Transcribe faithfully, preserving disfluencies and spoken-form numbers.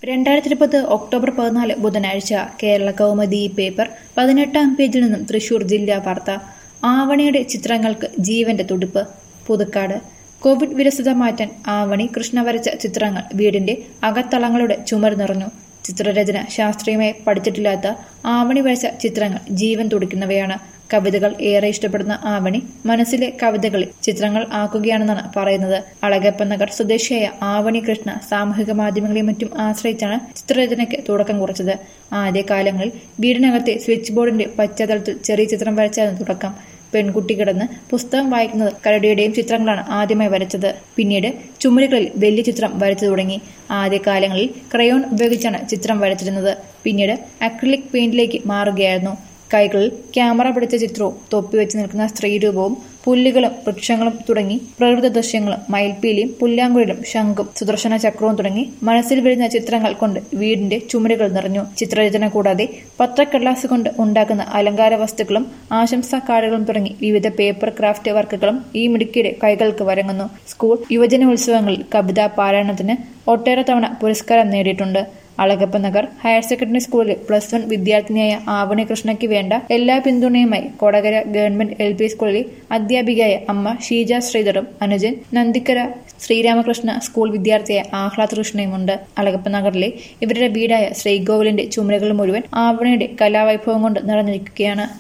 രണ്ടായിരത്തി ഇരുപത് ഒക്ടോബർ പതിനാല് ബുധനാഴ്ച കേരള കൗമുദി പേപ്പർ പതിനെട്ടാം പേജിൽ നിന്നും തൃശൂർ ജില്ലാ വാർത്ത. ആവണിയുടെ ചിത്രങ്ങൾക്ക് ജീവന്റെ തുടിപ്പ്. പുതുക്കാട്. കോവിഡ് വിരസത മാറ്റാൻ ആവണി കൃഷ്ണ വരച്ച ചിത്രങ്ങൾ വീടിന്റെ അകത്തളങ്ങളുടെ ചുമർ നിറഞ്ഞു. ചിത്രരചന ശാസ്ത്രീയമായി പഠിച്ചിട്ടില്ലാത്ത ആവണി വരച്ച ചിത്രങ്ങൾ ജീവൻ തുടിക്കുന്നവയാണ്. കവിതകൾ ഏറെ ഇഷ്ടപ്പെടുന്ന ആവണി മനസ്സിലെ കവിതകളിൽ ചിത്രങ്ങൾ ആക്കുകയാണെന്നാണ് പറയുന്നത്. അളഗപ്പനഗർ സ്വദേശിയായ ആവണി കൃഷ്ണ സാമൂഹിക മാധ്യമങ്ങളെയും മറ്റും ആശ്രയിച്ചാണ് ചിത്രരചനയ്ക്ക് തുടക്കം കുറിച്ചത്. ആദ്യകാലങ്ങളിൽ വീടിനകത്തെ സ്വിച്ച് ബോർഡിന്റെ പശ്ചാത്തലത്തിൽ ചെറിയ ചിത്രം വരച്ചായിരുന്നു തുടക്കം. പെൺകുട്ടി കിടന്ന് പുസ്തകം വായിക്കുന്നത് കരടിയുടെയും ചിത്രങ്ങളാണ് ആദ്യമായി വരച്ചത്. പിന്നീട് ചുമരുകളിൽ വലിയ ചിത്രം വരച്ചു തുടങ്ങി. ആദ്യകാലങ്ങളിൽ ക്രയോൺ ഉപയോഗിച്ചാണ് ചിത്രം വരച്ചിരുന്നത്. പിന്നീട് അക്രിലിക് പെയിന്റിലേക്ക് മാറുകയായിരുന്നു. കൈകളിൽ ക്യാമറ പിടിച്ച ചിത്രവും തൊപ്പി വെച്ച് നിൽക്കുന്ന സ്ത്രീരൂപവും പുല്ലുകളും വൃക്ഷങ്ങളും തുടങ്ങി പ്രകൃതി ദൃശ്യങ്ങളും മയിൽപ്പീലിയും പുല്ലാങ്കുഴലും ശംഖും സുദർശന ചക്രവും തുടങ്ങി മനസ്സിൽ വീഴുന്ന ചിത്രങ്ങൾ കൊണ്ട് വീടിന്റെ ചുമരുകൾ നിറഞ്ഞു. ചിത്രരചന കൂടാതെ പത്രക്കടലാസ് കൊണ്ട് ഉണ്ടാക്കുന്ന അലങ്കാര വസ്തുക്കളും ആശംസാ കാർഡുകളും തുടങ്ങി വിവിധ പേപ്പർ ക്രാഫ്റ്റ് വർക്കുകളും ഈ മിടുക്കിയുടെ കൈകൾക്ക് വരങ്ങുന്നു. സ്കൂൾ യുവജനോത്സവങ്ങളിൽ കവിതാ പാരായണത്തിന് ഒട്ടേറെ തവണ പുരസ്കാരം നേടിയിട്ടുണ്ട്. അളഗപ്പനഗർ ഹയർ സെക്കൻഡറി സ്കൂളിലെ പ്ലസ് വൺ വിദ്യാർത്ഥിനിയായ ആവണി കൃഷ്ണയ്ക്ക് വേണ്ട എല്ലാ പിന്തുണയുമായി കൊടകര ഗവൺമെന്റ് എൽ പി സ്കൂളിലെ അധ്യാപികയായ അമ്മ ഷീജ ശ്രീധറും അനുജൻ നന്ദിക്കര ശ്രീരാമകൃഷ്ണ സ്കൂൾ വിദ്യാർത്ഥിയായ ആഹ്ലാദ് കൃഷ്ണയുമുണ്ട്. അളഗപ്പനഗറിലെ ഇവരുടെ വീടായ ശ്രീകോവിലിന്റെ ചുമരുകൾ മുഴുവൻ ആവണിയുടെ കലാവൈഭവം കൊണ്ട് നിറഞ്ഞിരിക്കുകയാണ്.